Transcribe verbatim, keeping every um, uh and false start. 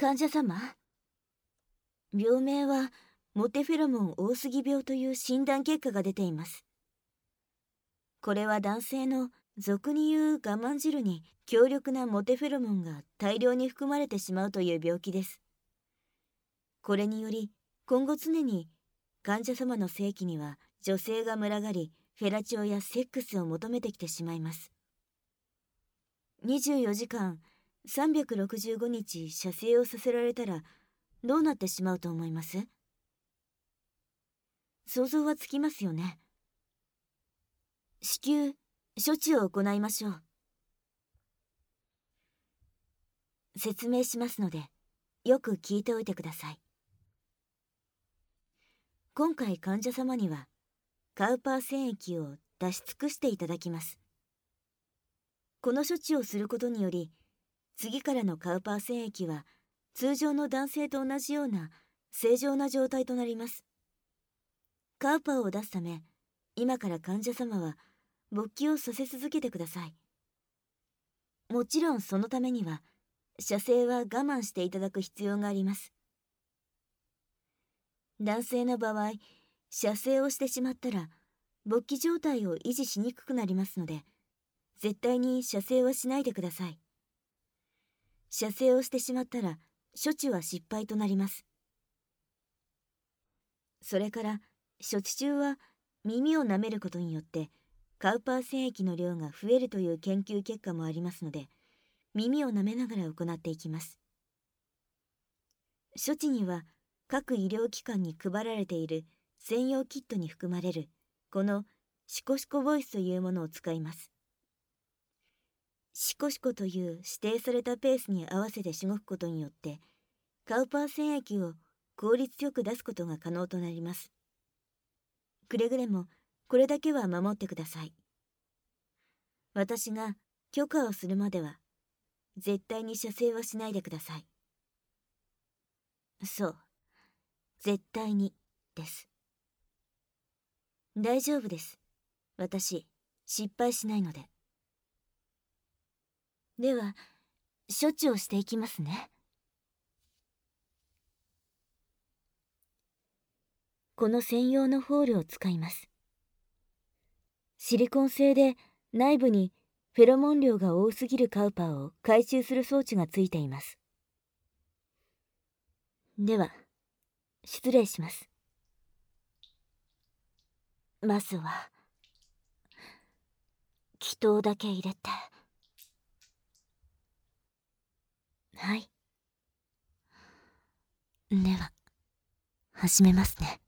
患者様、病名はモテフェロモン多すぎ病という診断結果が出ています。これは男性の俗に言う我慢汁に強力なモテフェロモンが大量に含まれてしまうという病気です。これにより今後常に患者様の性器には女性が群がり、フェラチオやセックスを求めてきてしまいます。にじゅうよじかんさんびゃくろくじゅうごにち射精をさせられたらどうなってしまうと思います？想像はつきますよね。至急処置を行いましょう。説明しますのでよく聞いておいてください。今回患者様にはカウパー腺液を出し尽くしていただきます。この処置をすることにより次からのカウパー腺液は通常の男性と同じような正常な状態となります。カウパーを出すため今から患者様は勃起をさせ続けてください。もちろんそのためには射精は我慢していただく必要があります。男性の場合、射精をしてしまったら勃起状態を維持しにくくなりますので絶対に射精はしないでください。射精をしてしまったら処置は失敗となります。それから処置中は耳を舐めることによってカウパー腺液の量が増えるという研究結果もありますので耳を舐めながら行っていきます。処置には各医療機関に配られている専用キットに含まれるこのシコシコボイスというものを使います。シコシコという指定されたペースに合わせてしごくことによってカウパー腺液を効率よく出すことが可能となります。くれぐれもこれだけは守ってください。私が許可をするまでは絶対に射精はしないでください。そう、絶対にです。大丈夫です。私、失敗しないので。では、処置をしていきますね。この専用のホールを使います。シリコン製で内部にフェロモン量が多すぎるカウパーを回収する装置がついています。では、失礼します。まずは、気筒だけ入れて。はい。では、始めますね。